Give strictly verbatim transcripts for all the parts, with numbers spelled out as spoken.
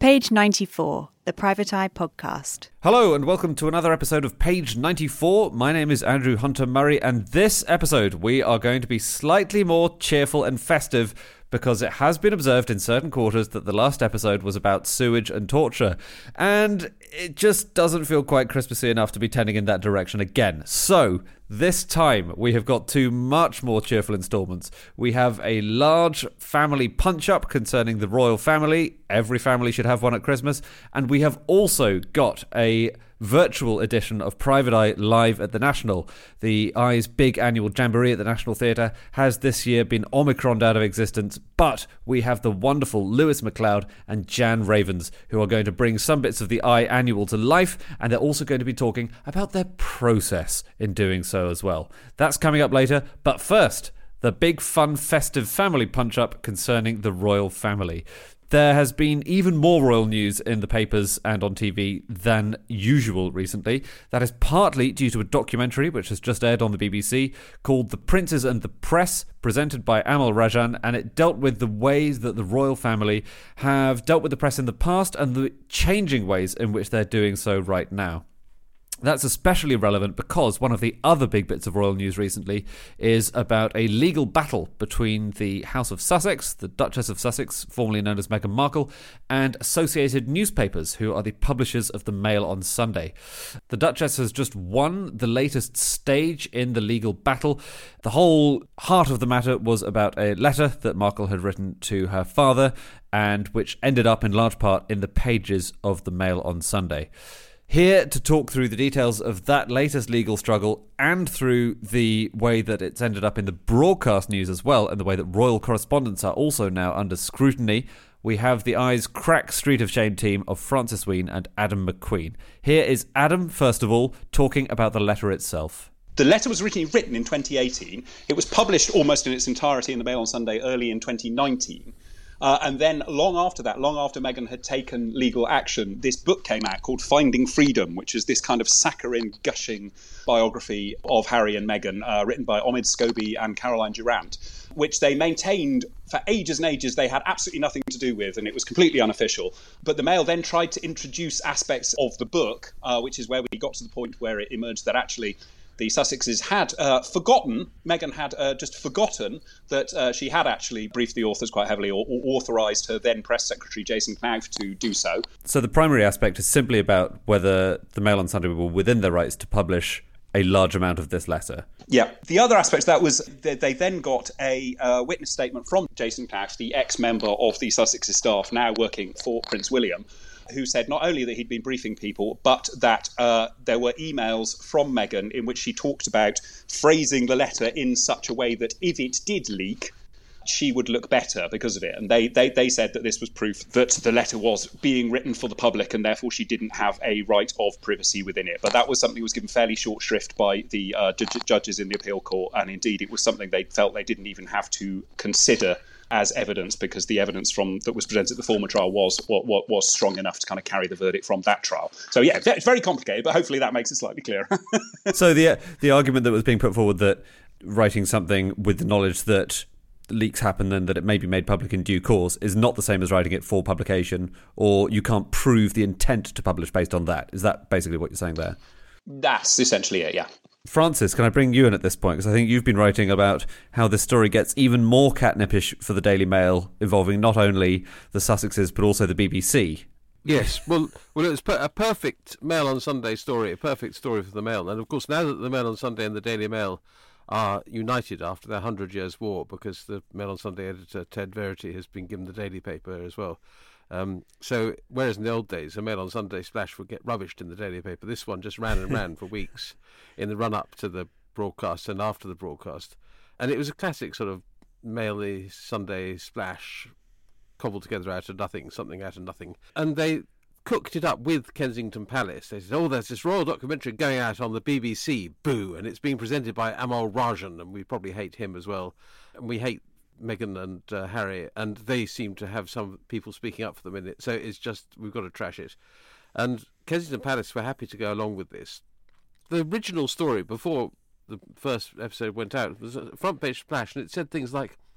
Page ninety-four, the Private Eye Podcast. Hello and welcome to another episode of Page ninety-four. My name is Andrew Hunter Murray, and this episode we are going to be slightly more cheerful and festive because it has been observed in certain quarters that the last episode was about sewage and torture, and it just doesn't feel quite Christmassy enough to be tending in that direction again. So, this time we have got two much more cheerful instalments. We have a large family punch-up concerning the royal family. Every family should have one at Christmas. And we have also got a virtual edition of Private Eye live at the National. The Eye's big annual jamboree at the National Theatre has this year been Omicroned out of existence, but we have the wonderful Lewis MacLeod and Jan Ravens, who are going to bring some bits of the Eye annual to life, and they're also going to be talking about their process in doing so as well. That's coming up later, but first, the big fun festive family punch-up concerning the royal family. There has been even more royal news in the papers and on T V than usual recently. That is partly due to a documentary which has just aired on the B B C called The Princes and the Press, presented by Amal Rajan, and it dealt with the ways that the royal family have dealt with the press in the past and the changing ways in which they're doing so right now. That's especially relevant because one of the other big bits of royal news recently is about a legal battle between the House of Sussex, the Duchess of Sussex, formerly known as Meghan Markle, and Associated Newspapers, who are the publishers of the Mail on Sunday. The Duchess has just won the latest stage in the legal battle. The whole heart of the matter was about a letter that Markle had written to her father, and which ended up in large part in the pages of the Mail on Sunday. Here to talk through the details of that latest legal struggle and through the way that it's ended up in the broadcast news as well, and the way that royal correspondents are also now under scrutiny, we have the Eye's crack Street of Shame team of Francis Wheen and Adam McQueen. Here is Adam, first of all, talking about the letter itself. The letter was originally written in twenty eighteen. It was published almost in its entirety in the Mail on Sunday early in twenty nineteen. Uh, and then long after that, long after Meghan had taken legal action, this book came out called Finding Freedom, which is this kind of saccharine, gushing biography of Harry and Meghan, uh, written by Omid Scobie and Caroline Durant, which they maintained for ages and ages they had absolutely nothing to do with, and it was completely unofficial. But the Mail then tried to introduce aspects of the book, uh, which is where we got to the point where it emerged that actually the Sussexes had uh, forgotten, Meghan had uh, just forgotten that uh, she had actually briefed the authors quite heavily or, or authorised her then press secretary, Jason Knauf, to do so. So the primary aspect is simply about whether the Mail on Sunday were within their rights to publish a large amount of this letter. Yeah. The other aspect of that was that they then got a uh, witness statement from Jason Knauf, the ex-member of the Sussexes staff, now working for Prince William, who said not only that he'd been briefing people, but that uh, there were emails from Meghan in which she talked about phrasing the letter in such a way that if it did leak, she would look better because of it. And they, they, they said that this was proof that the letter was being written for the public and therefore she didn't have a right of privacy within it. But that was something that was given fairly short shrift by the uh, ju- judges in the appeal court. And indeed, it was something they felt they didn't even have to consider as evidence, because the evidence from that was presented at the former trial was what, what was strong enough to kind of carry the verdict from that trial. So yeah, it's very complicated, but hopefully that makes it slightly clearer. So the the argument that was being put forward that writing something with the knowledge that leaks happen and that it may be made public in due course is not the same as writing it for publication, or you can't prove the intent to publish based on that. Is that basically what you're saying there? That's essentially it, yeah. Francis, can I bring you in at this point? Because I think you've been writing about how this story gets even more catnipish for the Daily Mail, involving not only the Sussexes but also the B B C. Yes, well, well, it was a perfect Mail on Sunday story, a perfect story for the Mail. And of course, now that the Mail on Sunday and the Daily Mail are united after their Hundred Years' War, because the Mail on Sunday editor Ted Verity has been given the daily paper as well. Um, so, whereas in the old days, a Mail on Sunday splash would get rubbished in the daily paper, this one just ran and ran for weeks in the run-up to the broadcast and after the broadcast. And it was a classic sort of Mail Sunday splash, cobbled together out of nothing, something out of nothing. And they cooked it up with Kensington Palace. They said, oh, there's this royal documentary going out on the B B C, boo, and it's being presented by Amal Rajan, and we probably hate him as well. And we hate Meghan and uh, Harry, and they seem to have some people speaking up for them in it. So it's just, we've got to trash it. And Kensington Palace were happy to go along with this. The original story, before the first episode went out, was a front page splash, and it said things like,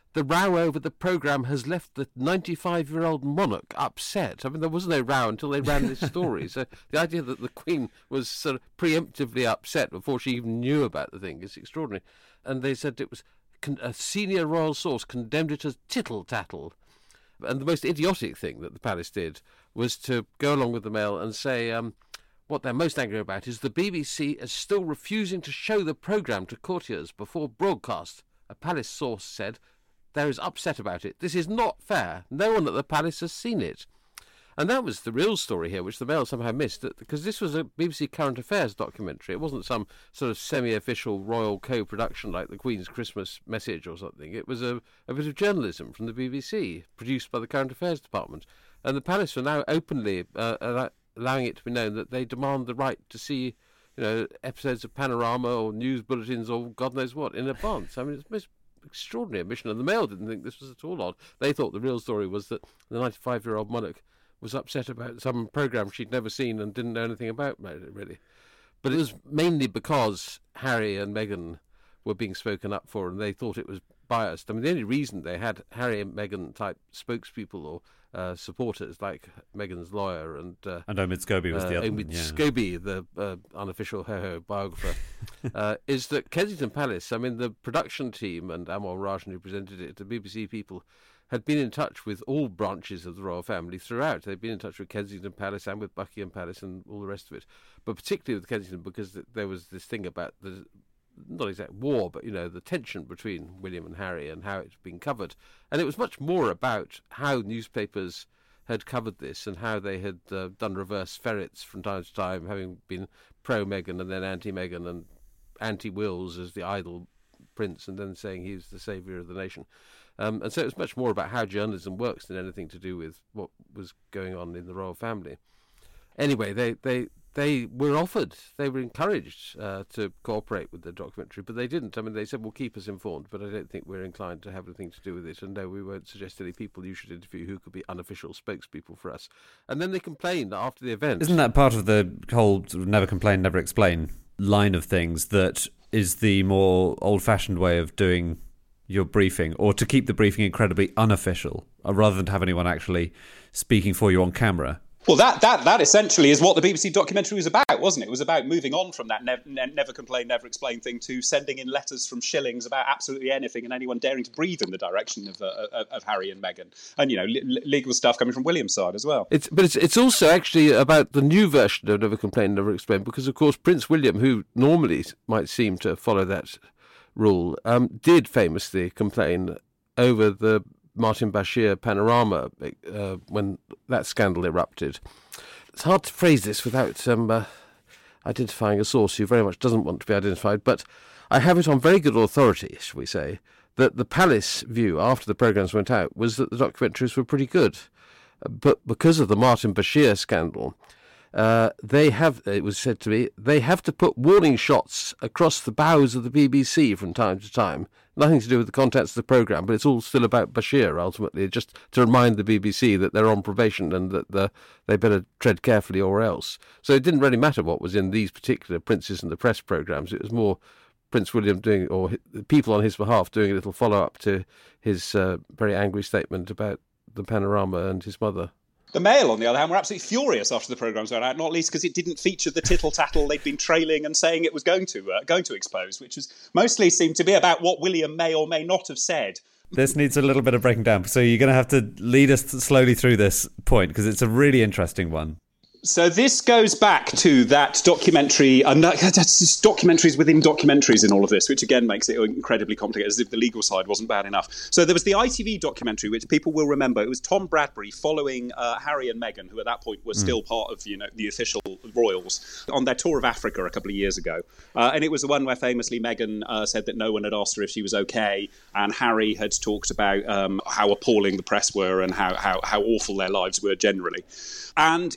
the row over the programme has left the ninety-five-year-old monarch upset. I mean, there was no row until they ran this story. So the idea that the Queen was sort of preemptively upset before she even knew about the thing is extraordinary. And they said it was a senior royal source condemned it as tittle-tattle. And the most idiotic thing that the palace did was to go along with the Mail and say um, what they're most angry about is the B B C is still refusing to show the programme to courtiers before broadcast. A palace source said they're as upset about it. This is not fair. No one at the palace has seen it. And that was the real story here, which the Mail somehow missed, that, because this was a B B C Current Affairs documentary. It wasn't some sort of semi-official royal co-production like the Queen's Christmas Message or something. It was a, a bit of journalism from the B B C, produced by the Current Affairs Department. And the palace are now openly uh, allowing it to be known that they demand the right to see, you know, episodes of Panorama or news bulletins or God knows what in advance. I mean, it's the most extraordinary admission. And the Mail didn't think this was at all odd. They thought the real story was that the ninety-five-year-old monarch was upset about some programme she'd never seen and didn't know anything about, really. But it was mainly because Harry and Meghan were being spoken up for and they thought it was biased. I mean, the only reason they had Harry and Meghan type spokespeople or uh, supporters, like Meghan's lawyer and... Uh, and Omid Scobie was uh, the other Omid one, yeah. Scobie, the uh, unofficial ho-ho biographer, uh, is that Kensington Palace, I mean, the production team and Amol Rajan, who presented it, the B B C people, had been in touch with all branches of the royal family throughout. They'd been in touch with Kensington Palace and with Buckingham Palace and all the rest of it. But particularly with Kensington, because there was this thing about the, not exact war, but, you know, the tension between William and Harry and how it had been covered. And it was much more about how newspapers had covered this and how they had uh, done reverse ferrets from time to time, having been pro-Meghan and then anti-Meghan and anti-Wills as the idol prince and then saying he was the saviour of the nation. Um, and so it was much more about how journalism works than anything to do with what was going on in the royal family. Anyway, they, they, they were offered, they were encouraged uh, to cooperate with the documentary, but they didn't. I mean, they said, well, keep us informed, but I don't think we're inclined to have anything to do with it. And no, we won't suggest any people you should interview who could be unofficial spokespeople for us. And then they complained after the event. Isn't that part of the whole sort of never complain, never explain line of things that is the more old-fashioned way of doing your briefing, or to keep the briefing incredibly unofficial, uh, rather than to have anyone actually speaking for you on camera? Well, that, that that essentially is what the B B C documentary was about, wasn't it? It was about moving on from that nev- ne- never complain, never explain thing to sending in letters from Shillings about absolutely anything and anyone daring to breathe in the direction of, uh, of, of Harry and Meghan. And, you know, li- legal stuff coming from William's side as well. It's, but it's, it's also actually about the new version of Never Complain, Never Explain, because, of course, Prince William, who normally might seem to follow that rule, um, did famously complain over the Martin Bashir Panorama uh, when that scandal erupted. It's hard to phrase this without um, uh, identifying a source who very much doesn't want to be identified, but I have it on very good authority, shall we say, that the palace view after the programmes went out was that the documentaries were pretty good. But because of the Martin Bashir scandal, Uh, they have, it was said to me, they have to put warning shots across the bows of the B B C from time to time. Nothing to do with the contents of the programme, but it's all still about Bashir, ultimately, just to remind the B B C that they're on probation and that the, they better tread carefully or else. So it didn't really matter what was in these particular Princes and the Press programmes. It was more Prince William doing, or people on his behalf doing a little follow-up to his uh, very angry statement about the Panorama and his mother. The Mail, on the other hand, were absolutely furious after the programmes went out, not least because it didn't feature the tittle-tattle they'd been trailing and saying it was going to uh, going to expose, which was mostly seemed to be about what William may or may not have said. This needs a little bit of breaking down, so you're going to have to lead us slowly through this point, because it's a really interesting one. So this goes back to that documentary, and uh, that's just documentaries within documentaries in all of this, which again makes it incredibly complicated, as if the legal side wasn't bad enough. So there was the I T V documentary, which people will remember. It was Tom Bradbury following uh, Harry and Meghan, who at that point were mm. still part of, you know, the official royals, on their tour of Africa a couple of years ago. Uh, and it was the one where famously Meghan uh, said that no one had asked her if she was okay, and Harry had talked about um, how appalling the press were and how, how, how awful their lives were generally. And it was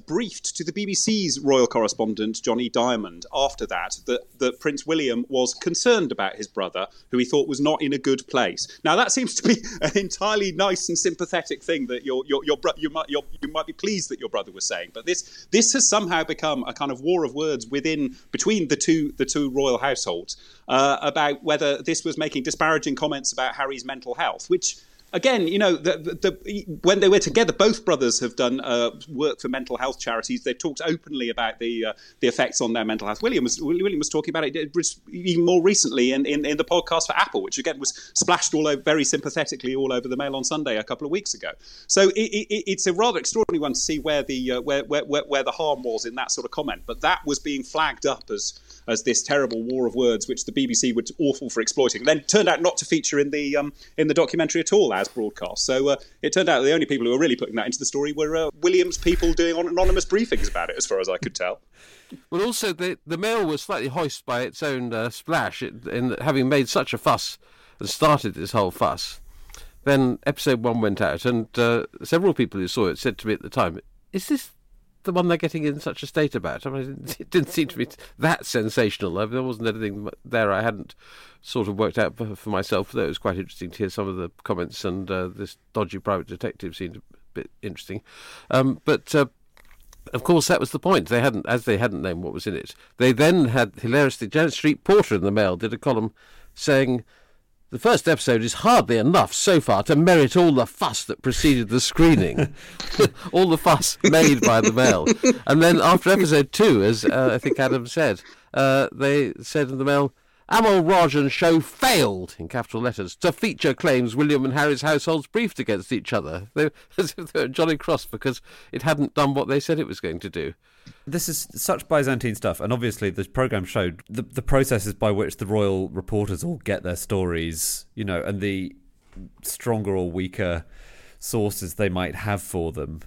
briefed to the B B C's royal correspondent, Johnny Diamond, after that, that, that Prince William was concerned about his brother, who he thought was not in a good place. Now, that seems to be an entirely nice and sympathetic thing that your your your bro- you might your, you might be pleased that your brother was saying. But this this has somehow become a kind of war of words within between the two the two royal households uh, about whether this was making disparaging comments about Harry's mental health, which. Again, you know, the, the, the, when they were together, both brothers have done uh, work for mental health charities. They've talked openly about the uh, the effects on their mental health. William was William was talking about it even more recently in, in, in the podcast for Apple, which again was splashed all over very sympathetically all over the Mail on Sunday a couple of weeks ago. So it, it, it's a rather extraordinary one to see where the uh, where, where where the harm was in that sort of comment. But that was being flagged up as as this terrible war of words, which the B B C were awful for exploiting. Then turned out not to feature in the um, in the documentary at all as broadcast. So uh, it turned out the only people who were really putting that into the story were uh, William's people doing anonymous briefings about it, as far as I could tell. Well, also, the, the Mail was slightly hoist by its own uh, splash it, in having made such a fuss and started this whole fuss. Then episode one went out, and uh, several people who saw it said to me at the time, is this the one they're getting in such a state about? I mean, it didn't seem to be that sensational. I mean, there wasn't anything there I hadn't sort of worked out for, for myself, though it was quite interesting to hear some of the comments, and uh, this dodgy private detective seemed a bit interesting. Um, but, uh, of course, that was the point. They hadn't, as they hadn't known what was in it. They then had, hilariously, Janet Street Porter in the Mail did a column saying, the first episode is hardly enough so far to merit all the fuss that preceded the screening. All the fuss made by the Mail. And then after episode two, as uh, I think Adam said, uh, they said in the Mail, Amal Rajan show failed, in capital letters, to feature claims William and Harry's households briefed against each other. They, as if they were jolly cross because it hadn't done what they said it was going to do. This is such Byzantine stuff, and obviously the programme showed the, the processes by which the royal reporters all get their stories, you know, and the stronger or weaker sources they might have for them,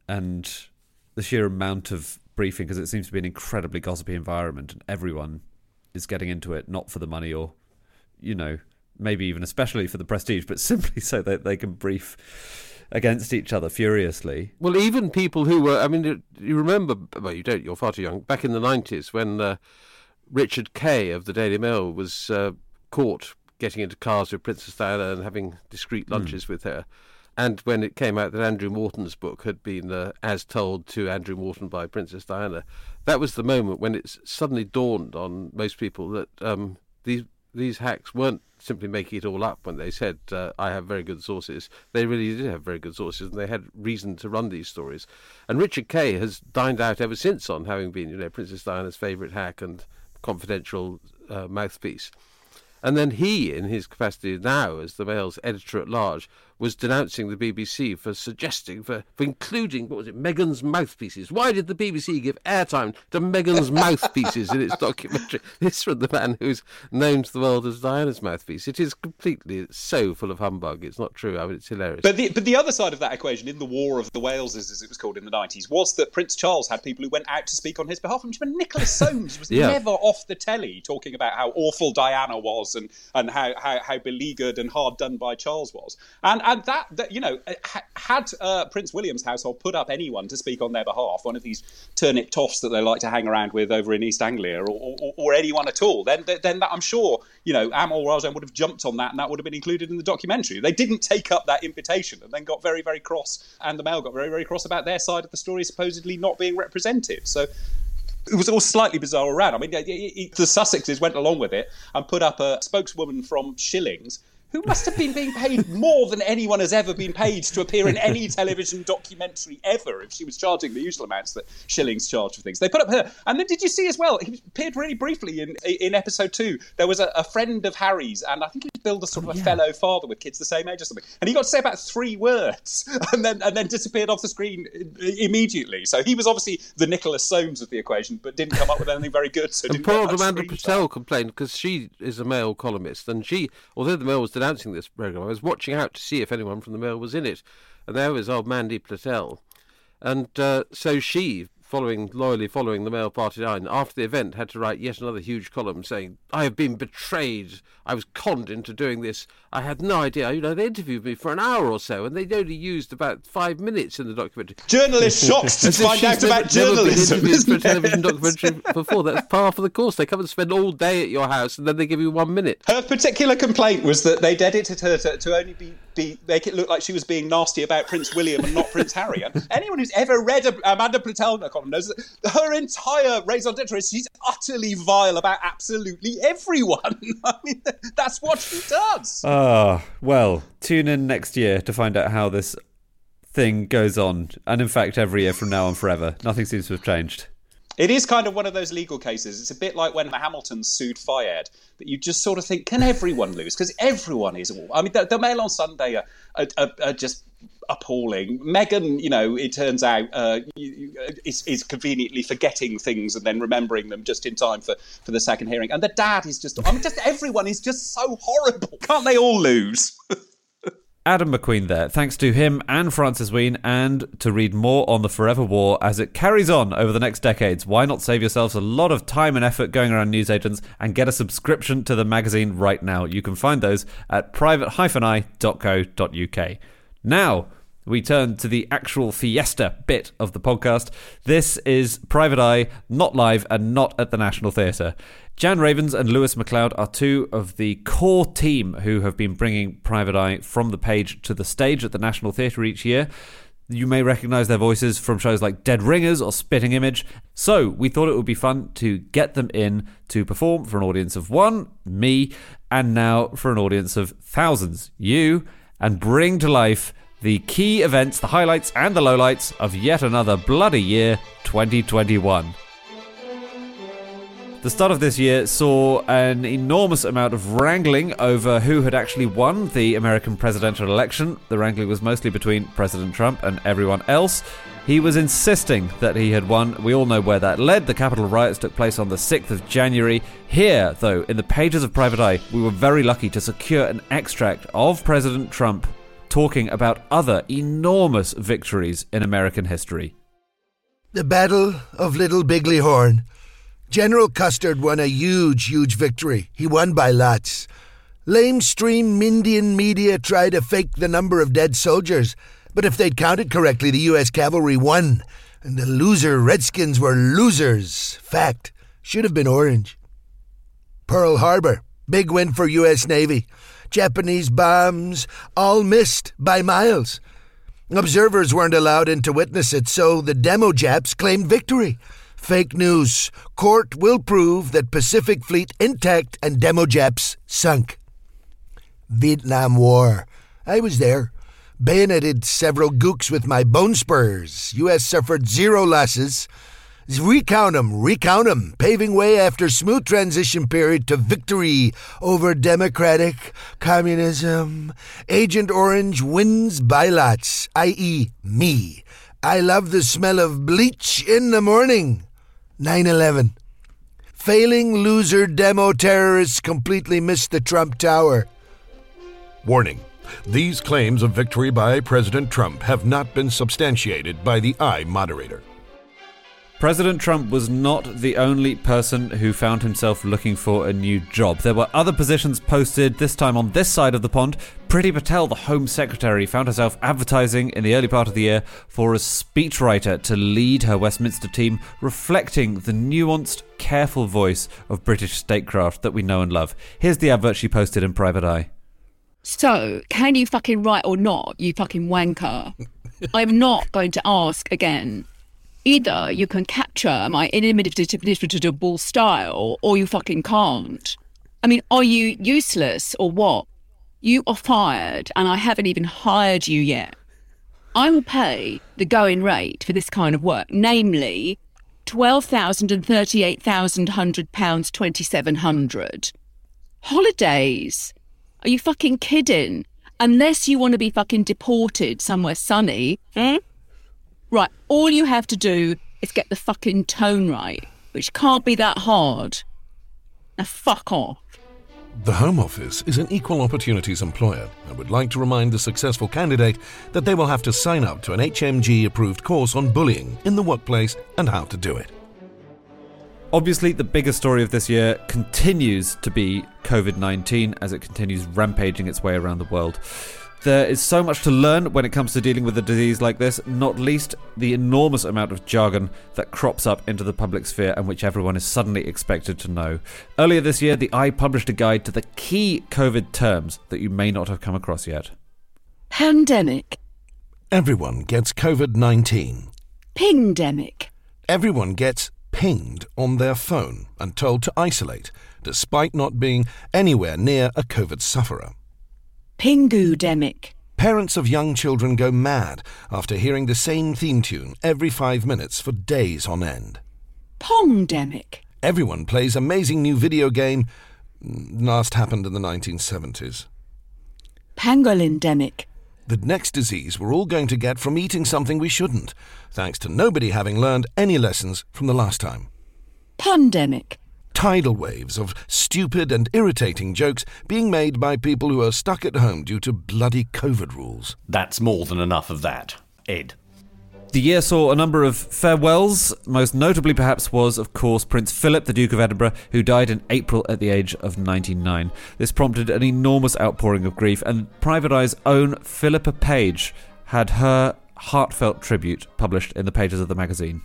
and the sheer amount of briefing, because it seems to be an incredibly gossipy environment, and everyone is getting into it, not for the money or, you know, maybe even especially for the prestige, but simply so that they can brief against each other furiously. Well, even people who were, I mean, you remember, well, you don't, you're far too young, back in the nineties when uh, Richard Kay of the Daily Mail was uh, caught getting into cars with Princess Diana and having discreet lunches mm. with her. And when it came out that Andrew Morton's book had been uh, as told to Andrew Morton by Princess Diana, that was the moment when it suddenly dawned on most people that um, these these hacks weren't simply making it all up when they said, uh, I have very good sources. They really did have very good sources, and they had reason to run these stories. And Richard Kay has dined out ever since on having been, you know, Princess Diana's favourite hack and confidential uh, mouthpiece. And then he, in his capacity now as the Mail's editor-at-large, was denouncing the B B C for suggesting, for, for including, what was it, Meghan's mouthpieces. Why did the B B C give airtime to Meghan's mouthpieces in its documentary? This from the man who's known to the world as Diana's mouthpiece. It is completely so full of humbug. It's not true. I mean, it's hilarious. But the, but the other side of that equation, in the War of the Waleses, as it was called in the nineties, was that Prince Charles had people who went out to speak on his behalf. And Nicholas Soames was yeah. never off the telly talking about how awful Diana was and, and how, how, how beleaguered and hard done by Charles was. And And that, that, you know, had uh, Prince William's household put up anyone to speak on their behalf, one of these turnip toffs that they like to hang around with over in East Anglia, or, or, or anyone at all, then then that, I'm sure, you know, Amal Rajan would have jumped on that, and that would have been included in the documentary. They didn't take up that invitation, and then got very, very cross, and the Mail got very, very cross about their side of the story supposedly not being represented. So it was all slightly bizarre around. I mean, it, it, the Sussexes went along with it and put up a spokeswoman from Shillings, who must have been being paid more than anyone has ever been paid to appear in any television documentary ever, if she was charging the usual amounts that Shillings charge for things. They put up her. And then did you see as well, he appeared really briefly in in episode two, there was a, a friend of Harry's, and I think he was billed as sort of oh, a yeah. fellow father with kids the same age or something. And he got to say about three words and then and then disappeared off the screen immediately. So he was obviously the Nicholas Soames of the equation, but didn't come up with anything very good. So and poor old Amanda Patel complained, because she is a Mail columnist, and she, although the Mail was denouncing this programme, I was watching out to see if anyone from the Mail was in it, and there was old Mandy Patel, and uh, so she following loyally following the Mail Party line, after the event had to write yet another huge column saying, I have been betrayed. I was conned into doing this. I had no idea. You know, they interviewed me for an hour or so, and they only used about five minutes in the documentary. Journalists shocked to find out never, about journalism. Never been interviewed for a television documentary before. That's par for the course. They come and spend all day at your house, and then they give you one minute. Her particular complaint was that they'd edited her to, to only be, be make it look like she was being nasty about Prince William and not Prince Harry. And anyone who's ever read a, Amanda Platelna column knows that her entire raison d'etre is she's utterly vile about absolutely everyone. I mean, that's what she does. Ah, well, tune in next year to find out how this thing goes on. And in fact, every year from now on forever. Nothing seems to have changed. It is kind of one of those legal cases. It's a bit like when Hamilton sued Fayed, but you just sort of think, can everyone lose? Because everyone is. I mean, the, the Mail on Sunday are, are, are, are just appalling. Meghan, you know, it turns out, uh, is, is conveniently forgetting things and then remembering them just in time for, for the second hearing. And the dad is just, I mean, just everyone is just so horrible. Can't they all lose? Adam McQueen there. Thanks to him and Francis Wheen. And to read more on the Forever War as it carries on over the next decades, why not save yourselves a lot of time and effort going around newsagents and get a subscription to the magazine right now? You can find those at private dash eye dot co dot uk. Now, we turn to the actual fiesta bit of the podcast. This is Private Eye, not live and not at the National Theatre. Jan Ravens and Lewis MacLeod are two of the core team who have been bringing Private Eye from the page to the stage at the National Theatre each year. You may recognise their voices from shows like Dead Ringers or Spitting Image. So we thought it would be fun to get them in to perform for an audience of one, me, and now for an audience of thousands, you, and bring to life the key events, the highlights and the lowlights of yet another bloody year, twenty twenty-one. The start of this year saw an enormous amount of wrangling over who had actually won the American presidential election. The wrangling was mostly between President Trump and everyone else. He was insisting that he had won. We all know where that led. The Capitol riots took place on the sixth of January. Here, though, in the pages of Private Eye, we were very lucky to secure an extract of President Trump talking about other enormous victories in American history. The Battle of Little Bighorn. General Custer won a huge, huge victory. He won by lots. Lamestream Indian media tried to fake the number of dead soldiers, but if they'd counted correctly, the U S cavalry won, and the loser Redskins were losers. Fact. Should have been orange. Pearl Harbor. Big win for U S Navy. Japanese bombs, all missed by miles. Observers weren't allowed in to witness it, so the demo Japs claimed victory. Fake news. Court will prove that Pacific Fleet intact and demo Japs sunk. Vietnam War. I was there. Bayoneted several gooks with my bone spurs. U S suffered zero losses. Recount 'em, recount 'em, paving way after smooth transition period to victory over democratic communism. Agent Orange wins by lots, that is me. I love the smell of bleach in the morning. nine eleven. Failing loser demo terrorists completely missed the Trump Tower. Warning. These claims of victory by President Trump have not been substantiated by the Eye moderator. President Trump was not the only person who found himself looking for a new job. There were other positions posted, this time on this side of the pond. Priti Patel, the Home Secretary, found herself advertising in the early part of the year for a speechwriter to lead her Westminster team, reflecting the nuanced, careful voice of British statecraft that we know and love. Here's the advert she posted in Private Eye. So, can you fucking write or not, you fucking wanker? I'm not going to ask again. Either you can capture my inimitable style or you fucking can't. I mean, are you useless or what? You are fired and I haven't even hired you yet. I will pay the going rate for this kind of work, namely twelve thousand and thirty-eight thousand one hundred pounds twenty-seven hundred. Holidays? Are you fucking kidding? Unless you want to be fucking deported somewhere sunny, hmm? Right, all you have to do is get the fucking tone right, which can't be that hard. Now fuck off. The Home Office is an equal opportunities employer and would like to remind the successful candidate that they will have to sign up to an H M G-approved course on bullying in the workplace and how to do it. Obviously, the biggest story of this year continues to be covid nineteen as it continues rampaging its way around the world. There is so much to learn when it comes to dealing with a disease like this, not least the enormous amount of jargon that crops up into the public sphere and which everyone is suddenly expected to know. Earlier this year, the Eye published a guide to the key COVID terms that you may not have come across yet. Pandemic. Everyone gets covid nineteen. Pingdemic. Everyone gets pinged on their phone and told to isolate, despite not being anywhere near a COVID sufferer. Pingu-demic. Parents of young children go mad after hearing the same theme tune every five minutes for days on end. Pongdemic. Everyone plays amazing new video game. Last happened in the nineteen seventies. Pangolindemic. The next disease we're all going to get from eating something we shouldn't, thanks to nobody having learned any lessons from the last time. Pundemic. Tidal waves of stupid and irritating jokes being made by people who are stuck at home due to bloody COVID rules. That's more than enough of that. Ed. The year saw a number of farewells. Most notably perhaps was, of course, Prince Philip, the Duke of Edinburgh, who died in April at the age of ninety-nine. This prompted an enormous outpouring of grief, and Private Eye's own Philippa Page had her heartfelt tribute published in the pages of the magazine.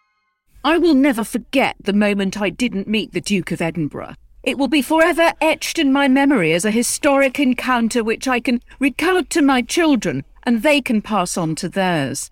I will never forget the moment I didn't meet the Duke of Edinburgh. It will be forever etched in my memory as a historic encounter which I can recount to my children and they can pass on to theirs.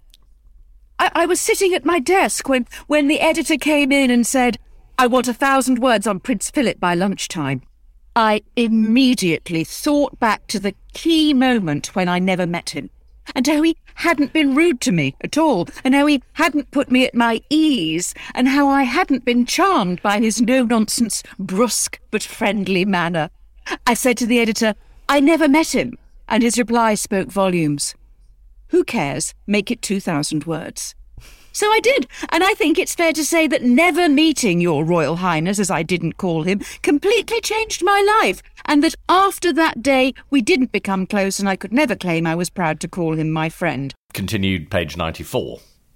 I, I was sitting at my desk when, when the editor came in and said, "I want a thousand words on Prince Philip by lunchtime." I immediately thought back to the key moment when I never met him, and how he hadn't been rude to me at all, and how he hadn't put me at my ease, and how I hadn't been charmed by his no-nonsense, brusque but friendly manner. I said to the editor, "I never met him," and his reply spoke volumes. "Who cares? Make it two thousand words." So I did, and I think it's fair to say that never meeting your Royal Highness, as I didn't call him, completely changed my life, and that after that day we didn't become close, and I could never claim I was proud to call him my friend. Continued, page ninety-four.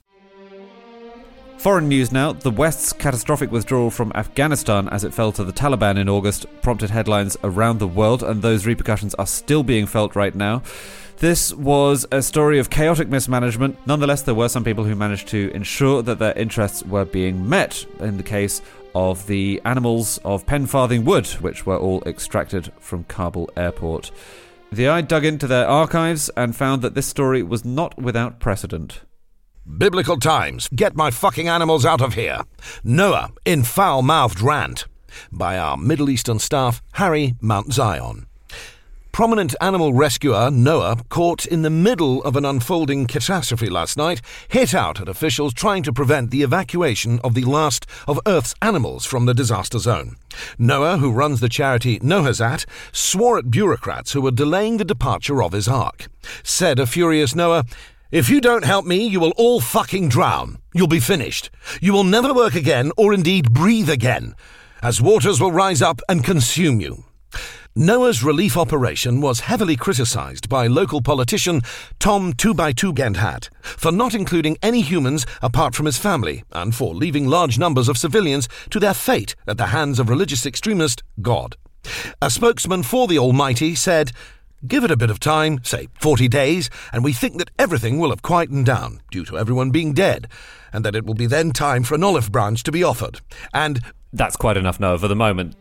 Foreign news now. The West's catastrophic withdrawal from Afghanistan as it fell to the Taliban in August prompted headlines around the world, and those repercussions are still being felt right now. This was a story of chaotic mismanagement. Nonetheless, there were some people who managed to ensure that their interests were being met, in the case of the animals of Penfarthing Wood, which were all extracted from Kabul airport. The Eye dug into their archives and found that this story was not without precedent. Biblical times. Get my fucking animals out of here. Noah in foul-mouthed rant. By our Middle Eastern staff, Harry Mount Zion. Prominent animal rescuer Noah, caught in the middle of an unfolding catastrophe last night, hit out at officials trying to prevent the evacuation of the last of Earth's animals from the disaster zone. Noah, who runs the charity Noahsat, swore at bureaucrats who were delaying the departure of his ark. Said a furious Noah, "If you don't help me, you will all fucking drown. You'll be finished. You will never work again or indeed breathe again, as waters will rise up and consume you." Noah's relief operation was heavily criticised by local politician Tom two by two Gendhat for not including any humans apart from his family and for leaving large numbers of civilians to their fate at the hands of religious extremist God. A spokesman for the Almighty said, "Give it a bit of time, say forty days, and we think that everything will have quietened down due to everyone being dead, and that it will be then time for an olive branch to be offered. And That's quite enough, Noah, for the moment.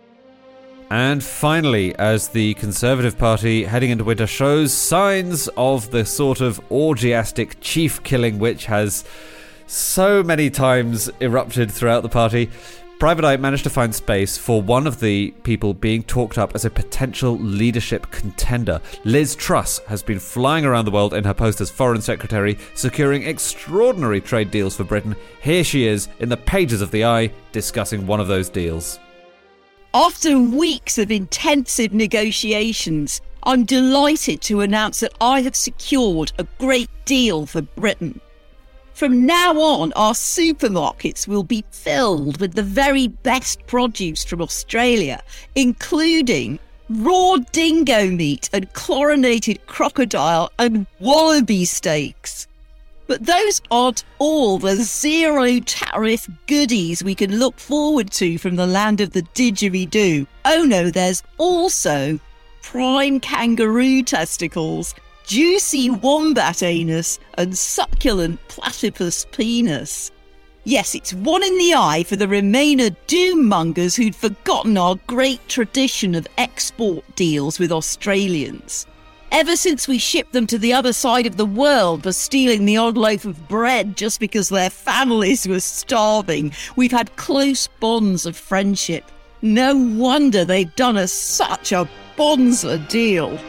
And finally, as the Conservative Party heading into winter shows signs of the sort of orgiastic chief killing which has so many times erupted throughout the party, Private Eye managed to find space for one of the people being talked up as a potential leadership contender. Liz Truss has been flying around the world in her post as Foreign Secretary, securing extraordinary trade deals for Britain. Here she is in the pages of the Eye discussing one of those deals. After weeks of intensive negotiations, I'm delighted to announce that I have secured a great deal for Britain. From now on, our supermarkets will be filled with the very best produce from Australia, including raw dingo meat and chlorinated crocodile and wallaby steaks. But those aren't all the zero tariff goodies we can look forward to from the land of the didgeridoo. Oh no, there's also prime kangaroo testicles, juicy wombat anus and succulent platypus penis. Yes, it's one in the eye for the Remainer doom-mongers who'd forgotten our great tradition of export deals with Australians. Ever since we shipped them to the other side of the world for stealing the odd loaf of bread just because their families were starving, we've had close bonds of friendship. No wonder they've done us such a bonza deal.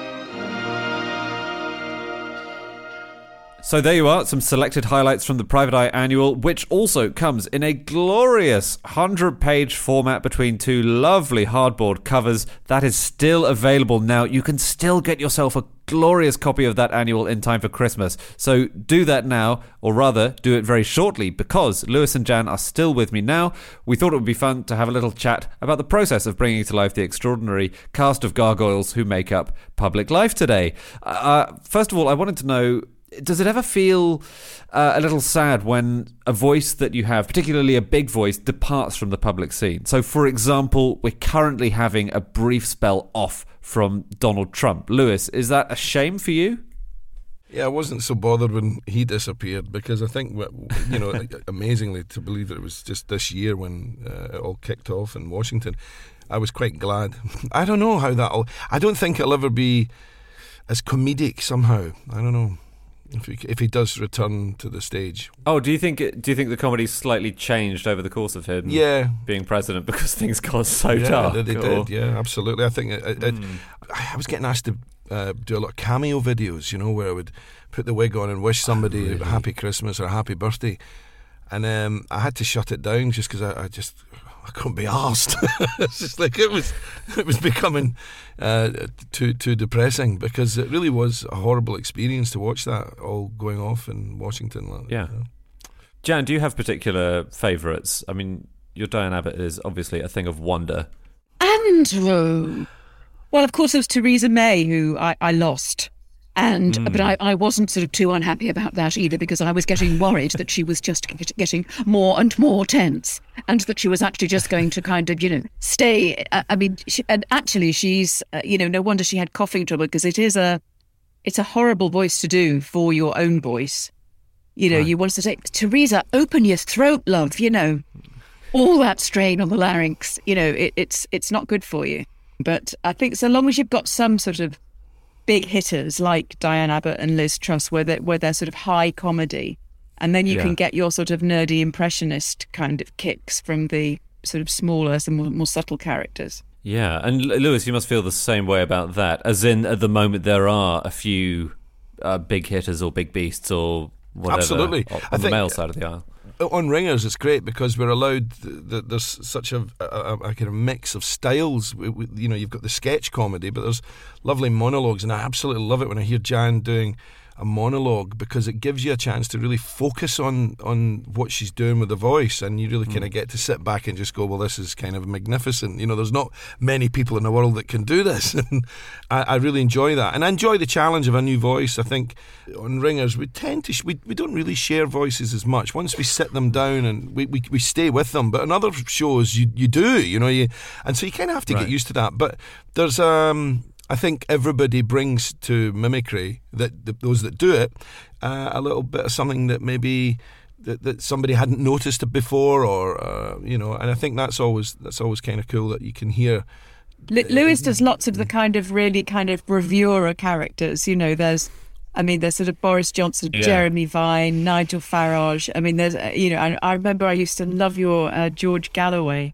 So there you are, some selected highlights from the Private Eye Annual, which also comes in a glorious hundred-page format between two lovely hardboard covers. That is still available now. You can still get yourself a glorious copy of that annual in time for Christmas. So do that now, or rather, do it very shortly, because Lewis and Jan are still with me now. We thought it would be fun to have a little chat about the process of bringing to life the extraordinary cast of gargoyles who make up public life today. Uh, first of all, I wanted to know, does it ever feel uh, a little sad when a voice that you have, particularly a big voice, departs from the public scene? So, for example, we're currently having a brief spell off from Donald Trump. Lewis, is that a shame for you? Yeah, I wasn't so bothered when he disappeared, because I think, you know, amazingly to believe that it was just this year when uh, it all kicked off in Washington, I was quite glad. I don't know how that'll... I don't think it'll ever be as comedic somehow. I don't know. If he, if he does return to the stage. Oh, do you think it, do you think the comedy's slightly changed over the course of him yeah. being president because things got so yeah, dark? Yeah, they or... did. Yeah, absolutely. I think it, it, mm. it, I was getting asked to uh, do a lot of cameo videos, you know, where I would put the wig on and wish somebody oh, really? a happy Christmas or a happy birthday, and um, I had to shut it down just because I, I just I couldn't be arsed. It's just like it was it was becoming uh, too too depressing, because it really was a horrible experience to watch that all going off in Washington. Yeah. You know. Jan, do you have particular favourites? I mean, your Diane Abbott is obviously a thing of wonder. Andrew! Well, of course, there was Theresa May, who I, I lost. And mm. But I, I wasn't sort of too unhappy about that either, because I was getting worried that she was just get, getting more and more tense, and that she was actually just going to kind of, you know, stay. Uh, I mean, she, and actually she's, uh, you know, no wonder she had coughing trouble, because it is a, it's a horrible voice to do for your own voice. You know, right. You want to say, Theresa, open your throat, love, you know, all that strain on the larynx, you know, it, it's it's not good for you. But I think so long as you've got some sort of big hitters like Diane Abbott and Liz Truss, where they're, where they're sort of high comedy, and then you yeah. can get your sort of nerdy impressionist kind of kicks from the sort of smaller, some more, more subtle characters. Yeah, and Lewis, you must feel the same way about that, as in at the moment there are a few uh, big hitters or big beasts or whatever. Absolutely. On I the think, male side of the aisle. On Ringers, it's great because we're allowed. The, there's such a, a, a kind of mix of styles. We, we, you know, you've got the sketch comedy, but there's lovely monologues, and I absolutely love it when I hear Jan doing a monologue, because it gives you a chance to really focus on on what she's doing with the voice, and you really mm. kind of get to sit back and just go, well, this is kind of magnificent. You know, there's not many people in the world that can do this, and I, I really enjoy that, and I enjoy the challenge of a new voice. I think on Ringers we tend to sh- we we don't really share voices as much. Once we sit them down and we, we, we stay with them, but in other shows you you do, you know, you and so you kind of have to right. get used to that. But there's um. I think everybody brings to mimicry, that the, those that do it, uh, a little bit of something that maybe that, that somebody hadn't noticed before, or uh, you know. And I think that's always that's always kind of cool that you can hear. L- Lewis does lots of the kind of really kind of bravura characters. You know, there's, I mean, there's sort of Boris Johnson, yeah. Jeremy Vine, Nigel Farage. I mean, there's, uh, you know, I, I remember I used to love your uh, George Galloway.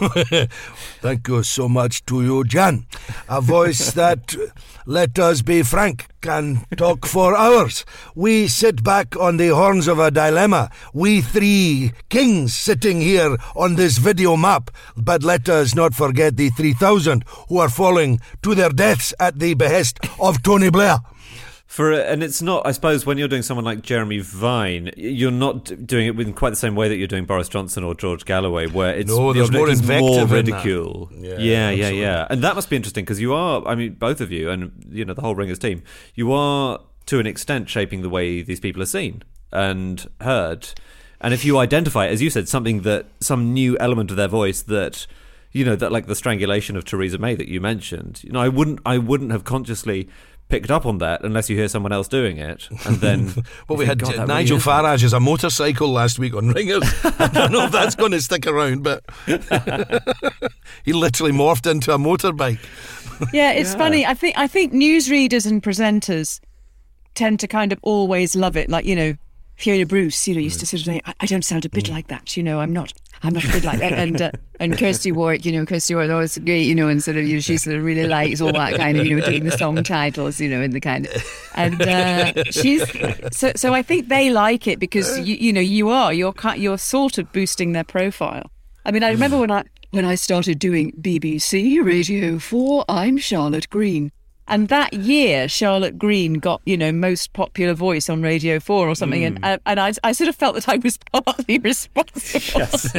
Thank you so much to you, Jan. A voice that, let us be frank, can talk for hours. We sit back on the horns of a dilemma. We three kings sitting here on this video map. But let us not forget the three thousand who are falling to their deaths at the behest of Tony Blair. For and it's not, I suppose, when you're doing someone like Jeremy Vine, you're not doing it in quite the same way that you're doing Boris Johnson or George Galloway, where it's No, the there's object more is invective more in that. ridicule. Yeah, Yeah, yeah, yeah, absolutely. And that must be interesting because you are, I mean, both of you and you know the whole Ringers team, you are to an extent shaping the way these people are seen and heard. And if you identify, as you said, something that some new element of their voice that. You know, that like the strangulation of Theresa May that you mentioned. You know, I wouldn't I wouldn't have consciously picked up on that unless you hear someone else doing it. And then Well, we you had think, "God, that Nigel really is Farage as a motorcycle last week on Ringers. I don't know if that's going to stick around, but he literally morphed into a motorbike. Yeah, it's funny. I think I think newsreaders and presenters tend to kind of always love it. Like, you know, Fiona Bruce, you know, used to sort of say, I, I don't sound a bit like that, you know, I'm not I'm not a bit like that. And uh, and Kirsty Warwick, you know, Kirsty Warwick always great, you know, and sort of, you know, she sort of really likes all that kind of, you know, doing the song titles, you know, and the kind of, and uh, she's, so so I think they like it because, you, you know, you are, you're, ki- you're sort of boosting their profile. I mean, I remember when I, when I started doing B B C Radio four, I'm Charlotte Green. And that year, Charlotte Green got, you know, most popular voice on Radio four or something. Mm. And, and I, I sort of felt that I was partly responsible.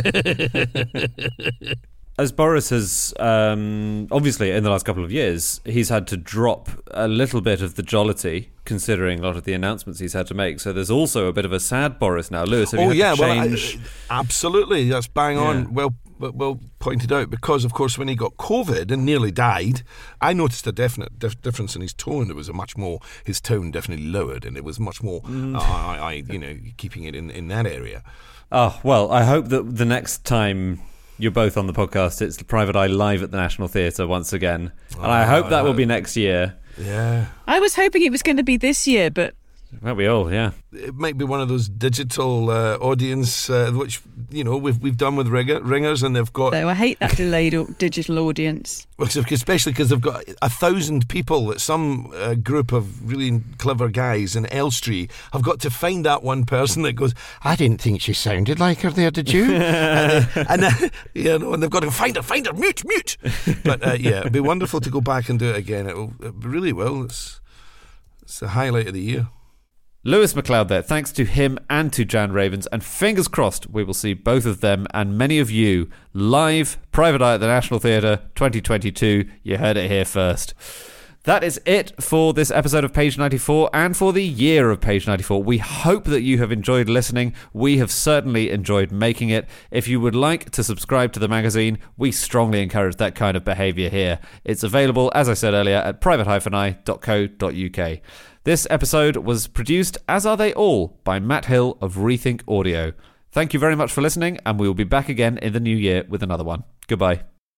Yes. As Boris has, um, obviously, in the last couple of years, he's had to drop a little bit of the jollity, considering a lot of the announcements he's had to make. So there's also a bit of a sad Boris now. Lewis, have you Oh, had yeah, to well, change? I, absolutely. That's bang Yeah. on. Well, well pointed out, because, of course, when he got COVID and nearly died, I noticed a definite dif- difference in his tone. It was a much more, his tone definitely lowered, and it was much more, Mm. uh, I, I, you know, keeping it in, in that area. Oh, well, I hope that the next time you're both on the podcast, it's the Private Eye live at the National Theatre once again. And I hope that will be next year. Yeah. I was hoping it was going to be this year, but Well, we all, yeah. It might be one of those digital uh, audience, uh, which, you know, we've we've done with Ringer, Ringers, and they've got, though I hate that delayed au- digital audience. especially because they've got a thousand people that some uh, group of really clever guys in Elstree have got to find that one person that goes, I didn't think she sounded like her there, did you? and, uh, and uh, you know, and they've got to find her, find her, mute, mute. But uh, yeah, it'd be wonderful to go back and do it again. It'll, it really will. It's it's the highlight of the year. Lewis MacLeod there. Thanks to him and to Jan Ravens. And fingers crossed we will see both of them and many of you live Private Eye at the National Theatre twenty twenty-two. You heard it here first. That is it for this episode of Page ninety-four and for the year of Page ninety-four. We hope that you have enjoyed listening. We have certainly enjoyed making it. If you would like to subscribe to the magazine, we strongly encourage that kind of behaviour here. It's available, as I said earlier, at private eye dot co dot uk. This episode was produced, as are they all, by Matt Hill of Rethink Audio. Thank you very much for listening, and we will be back again in the new year with another one. Goodbye.